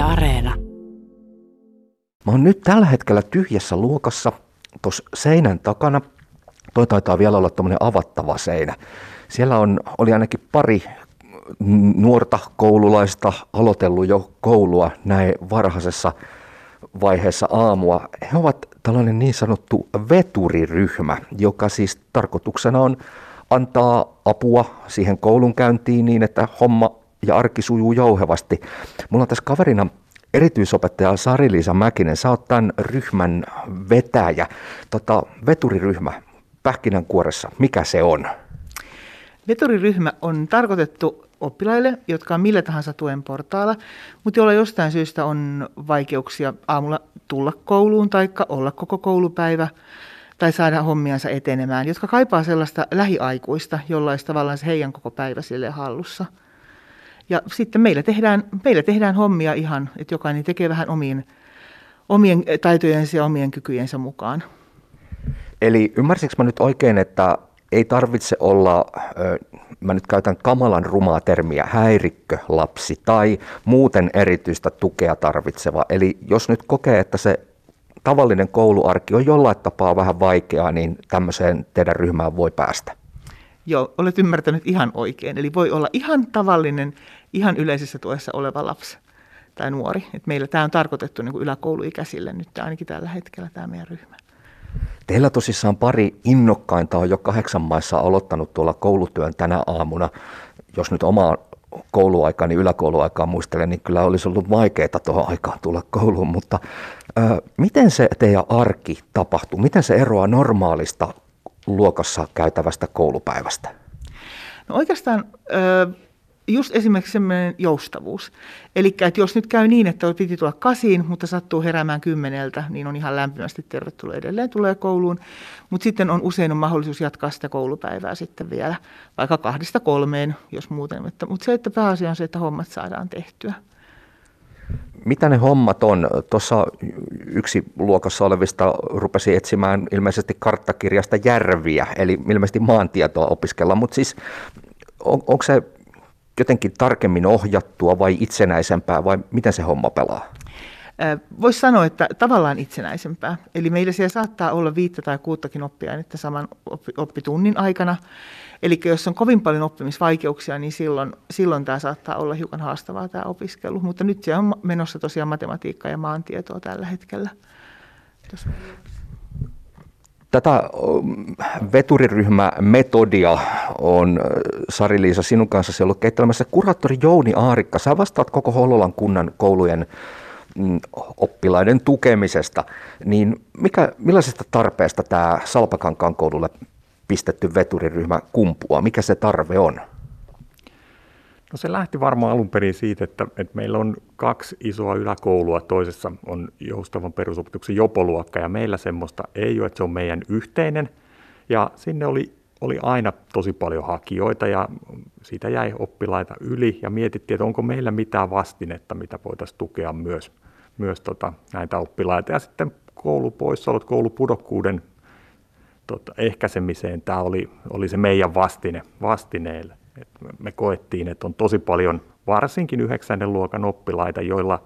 Areena. Mä oon nyt tällä hetkellä tyhjässä luokassa tuossa seinän takana. Toi taitaa vielä olla tommonen avattava seinä. Siellä oli ainakin pari nuorta koululaista aloitellut jo koulua näin varhaisessa vaiheessa aamua. He ovat tällainen niin sanottu veturiryhmä, joka siis tarkoituksena on antaa apua siihen koulunkäyntiin niin, että homma ja arki sujuu jouhevasti. Mulla on tässä kaverina erityisopettaja Sari-Liisa Mäkinen. Sä oot tämän ryhmän vetäjä. Veturiryhmä pähkinänkuoressa, mikä se on? Veturiryhmä on tarkoitettu oppilaille, jotka on millä tahansa tuen portaalla, mutta joilla jostain syystä on vaikeuksia aamulla tulla kouluun tai olla koko koulupäivä tai saada hommiansa etenemään, jotka kaipaa sellaista lähiaikuista, jolla olisi tavallaan se heidän koko päivä silleen hallussa. Ja sitten meillä tehdään hommia ihan, että jokainen tekee vähän omien taitojensa ja omien kykyjensä mukaan. Eli ymmärsikö mä nyt oikein, että ei tarvitse olla, mä nyt käytän kamalan rumaa termiä, häirikkölapsi tai muuten erityistä tukea tarvitseva. Eli jos nyt kokee, että se tavallinen kouluarki on jollain tapaa vähän vaikeaa, niin tämmöiseen teidän ryhmään voi päästä. Joo, olet ymmärtänyt ihan oikein. Eli voi olla ihan tavallinen, ihan yleisessä tuessa oleva lapsi tai nuori. Et meillä tämä on tarkoitettu niin kuin yläkouluikäisille nyt ainakin tällä hetkellä tämä meidän ryhmä. Teillä tosissaan pari innokkainta on jo 8 maissa aloittanut tuolla koulutyön tänä aamuna. Jos nyt omaa kouluaikaa, niin yläkouluaikaa muistelen, niin kyllä olisi ollut vaikeaa tuohon aikaan tulla kouluun. Mutta miten se teidän arki tapahtuu? Miten se eroaa normaalista luokassa käytävästä koulupäivästä? No oikeastaan just esimerkiksi semmoinen joustavuus. Eli että jos nyt käy niin, että piti tulla 8, mutta sattuu heräämään 10, niin on ihan lämpimästi tervetuloa edelleen tulee kouluun. Mutta sitten usein on mahdollisuus jatkaa sitä koulupäivää sitten vielä, vaikka 2-3, jos muuten. Mutta se, että pääasia on se, että hommat saadaan tehtyä. Mitä ne hommat on? Tuossa yksi luokassa olevista rupesi etsimään ilmeisesti karttakirjasta järviä, eli ilmeisesti maantietoa opiskella, mutta siis onko se jotenkin tarkemmin ohjattua vai itsenäisempää vai miten se homma pelaa? Voisi sanoa, että tavallaan itsenäisempää. Eli meillä siellä saattaa olla 5 tai 6 oppiainetta saman oppitunnin aikana. Eli jos on kovin paljon oppimisvaikeuksia, niin silloin tämä saattaa olla hiukan haastavaa tämä opiskelu. Mutta nyt siellä on menossa tosiaan matematiikkaa ja maantietoa tällä hetkellä. Tätä veturiryhmämetodia on Sari-Liisa sinun kanssa ollut kehittelemässä kuraattori Jouni Aarikka. Sä vastaat koko Hollolan kunnan koulujen oppilaiden tukemisesta. Niin millaisesta tarpeesta tämä Salpakankaan koululle pistetty veturiryhmä kumpuaa? Mikä se tarve on? No se lähti varmaan alun perin siitä, että meillä on 2 isoa yläkoulua. Toisessa on joustavan perusopetuksen jopoluokka ja meillä semmoista ei ole, että se on meidän yhteinen. Ja sinne oli aina tosi paljon hakijoita ja siitä jäi oppilaita yli ja mietittiin, että onko meillä mitään vastinetta, mitä voitaisiin tukea myös näitä oppilaita. Ja sitten koulupoissaolot, koulupudokkuuden ehkäisemiseen tämä oli se meidän vastineelle. Et me koettiin, että on tosi paljon varsinkin 9. luokan oppilaita, joilla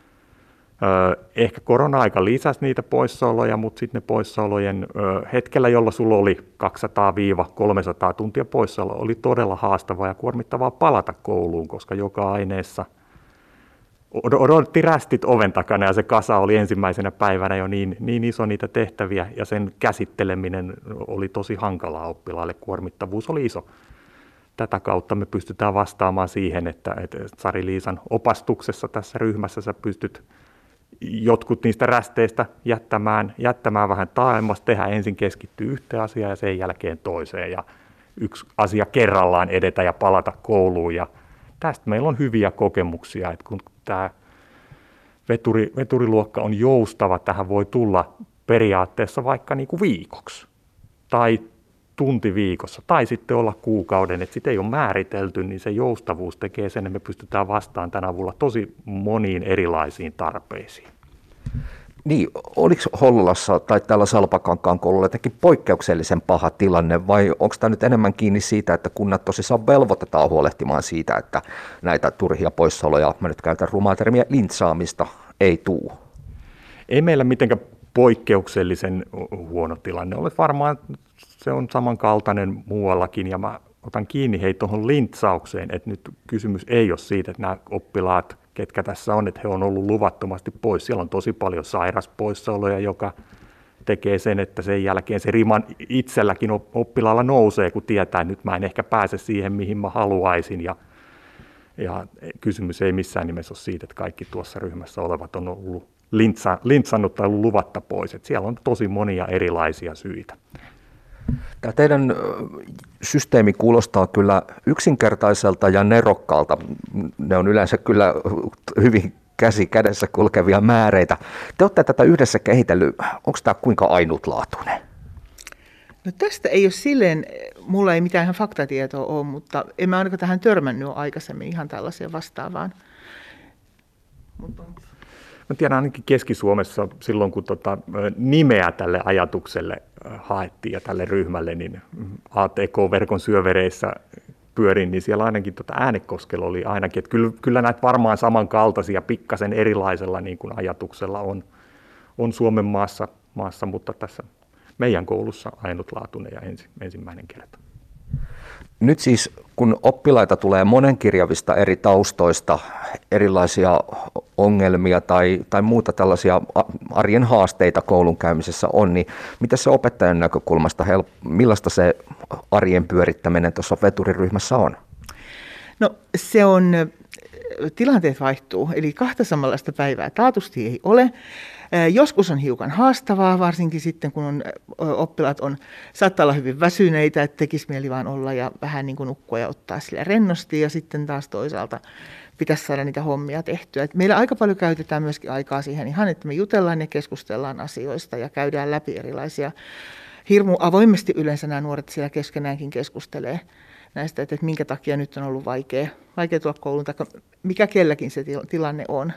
ehkä korona-aika lisäsi niitä poissaoloja, mutta sitten ne poissaolojen hetkellä, jolla sulla oli 200-300 tuntia poissaolo, oli todella haastavaa ja kuormittavaa palata kouluun, koska joka aineessa odotti rästit oven takana ja se kasa oli ensimmäisenä päivänä jo niin iso niitä tehtäviä ja sen käsitteleminen oli tosi hankalaa oppilaalle, kuormittavuus oli iso. Tätä kautta me pystytään vastaamaan siihen, että Sari-Liisan opastuksessa tässä ryhmässä sä pystyt jotkut niistä rästeistä jättämään vähän taaemmas, tehdä ensin keskittyä yhteen asiaan ja sen jälkeen toiseen ja yksi asia kerrallaan edetä ja palata kouluun. Ja tästä meillä on hyviä kokemuksia, että kun tämä veturiluokka on joustava, tähän voi tulla periaatteessa vaikka niin kuin viikoksi tai tunti viikossa tai sitten olla kuukauden, että sitä ei ole määritelty, niin se joustavuus tekee sen, että me pystytään vastaamaan tämän avulla tosi moniin erilaisiin tarpeisiin. Niin, oliko Hollolassa tai täällä Salpakankaan koululla jotenkin poikkeuksellisen paha tilanne vai onko tämä nyt enemmän kiinni siitä, että kunnat tosissaan velvoitetaan huolehtimaan siitä, että näitä turhia poissaoloja, mä nyt käytän rumaa termiä, lintsaamista, ei tuu? Ei meillä mitenkään poikkeuksellisen huono tilanne ole. Varmaan se on samankaltainen muuallakin ja mä otan kiinni tuohon lintsaukseen, että nyt kysymys ei ole siitä, että nämä oppilaat, ketkä tässä on, että he on ollut luvattomasti pois. Siellä on tosi paljon sairaspoissaoloja, joka tekee sen, että sen jälkeen se rima itselläkin oppilaalla nousee, kun tietää, että nyt mä en ehkä pääse siihen, mihin mä haluaisin. Ja kysymys ei missään nimessä ole siitä, että kaikki tuossa ryhmässä olevat on ollut lintsannut tai ollut luvatta pois. Että siellä on tosi monia erilaisia syitä. Tämä teidän systeemi kuulostaa kyllä yksinkertaiselta ja nerokkaalta. Ne on yleensä kyllä hyvin käsi kädessä kulkevia määreitä. Te olette tätä yhdessä kehitellyt. Onko tämä kuinka ainutlaatuinen? No tästä ei ole silleen, mulla ei mitään ihan faktatietoa ole, mutta en mä ainakaan tähän törmännyt aikaisemmin ihan tällaiseen vastaavaan. Mä tiedän ainakin Keski-Suomessa silloin, kun nimeä tälle ajatukselle haettiin ja tälle ryhmälle, niin ATK-verkon syövereissä pyörin, niin siellä ainakin Äänekoskella oli ainakin, että kyllä näitä varmaan samankaltaisia pikkasen erilaisella niin kuin ajatuksella on Suomen maassa, mutta tässä meidän koulussa ainutlaatuinen ja ensimmäinen kerta. Nyt siis, kun oppilaita tulee monenkirjavista eri taustoista, erilaisia ongelmia tai muuta tällaisia arjen haasteita koulun käymisessä on, niin mitä se opettajan näkökulmasta, millaista se arjen pyörittäminen tuossa veturiryhmässä on? No tilanteet vaihtuu, eli kahta samanlaista päivää taatusti ei ole. Joskus on hiukan haastavaa, varsinkin sitten kun oppilaat saattaa olla hyvin väsyneitä, että tekisi mieli vaan olla ja vähän niin kuin nukkua ja ottaa sille rennosti ja sitten taas toisaalta pitäisi saada niitä hommia tehtyä. Et meillä aika paljon käytetään myöskin aikaa siihen ihan, että me jutellaan ja keskustellaan asioista ja käydään läpi erilaisia. Hirmu avoimesti yleensä nämä nuoret siellä keskenäänkin keskustelee näistä, että minkä takia nyt on ollut vaikea tulla kouluun, tai mikä kelläkin se tilanne on.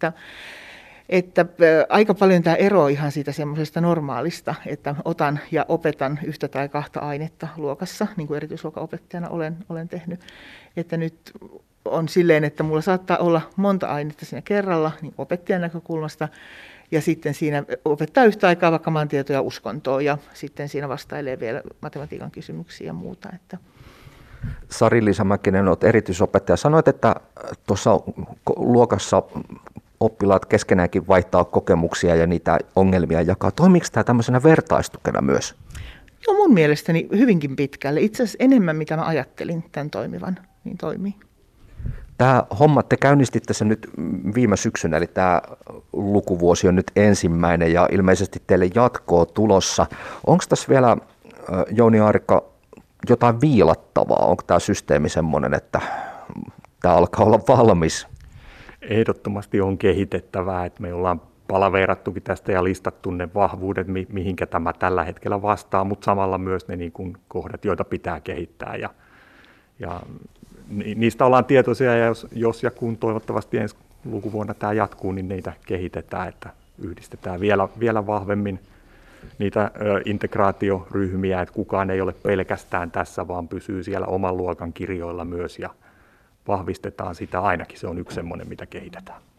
Että aika paljon tämä eroaa ihan siitä semmoisesta normaalista, että otan ja opetan yhtä tai kahta ainetta luokassa, niin kuin erityisluokan opettajana olen tehnyt. Että nyt on silleen, että mulla saattaa olla monta ainetta siinä kerralla niin opettajan näkökulmasta, ja sitten siinä opettaa yhtä aikaa vaikka maantietoa ja uskontoa, ja sitten siinä vastailee vielä matematiikan kysymyksiä ja muuta. Että Sari-Liisa Mäkinen, olet erityisopettaja. Sanoit, että tuossa luokassa oppilaat keskenäänkin vaihtaa kokemuksia ja niitä ongelmia jakaa. Toimiiko tämä tämmöisenä vertaistukena myös? Joo, mun mielestäni hyvinkin pitkälle. Itse asiassa enemmän, mitä mä ajattelin tämän toimivan, niin toimii. Tämä homma, te käynnistitte sen nyt viime syksynä, eli tämä lukuvuosi on nyt ensimmäinen ja ilmeisesti teille jatkoa tulossa. Onko tässä vielä, Jouni Aarikka, jotain viilattavaa? Onko tämä systeemi semmoinen, että tämä alkaa olla valmis? Ehdottomasti on kehitettävää, että me ollaan palaveerattukin tästä ja listattu ne vahvuudet, mihinkä tämä tällä hetkellä vastaa, mutta samalla myös ne niin kuin kohdat, joita pitää kehittää. Ja niistä ollaan tietoisia ja jos ja kun toivottavasti ensi lukuvuonna tämä jatkuu, niin niitä kehitetään, että yhdistetään vielä vahvemmin niitä integraatioryhmiä, että kukaan ei ole pelkästään tässä, vaan pysyy siellä oman luokan kirjoilla myös ja vahvistetaan sitä ainakin. Se on yksi semmoinen, mitä kehitetään.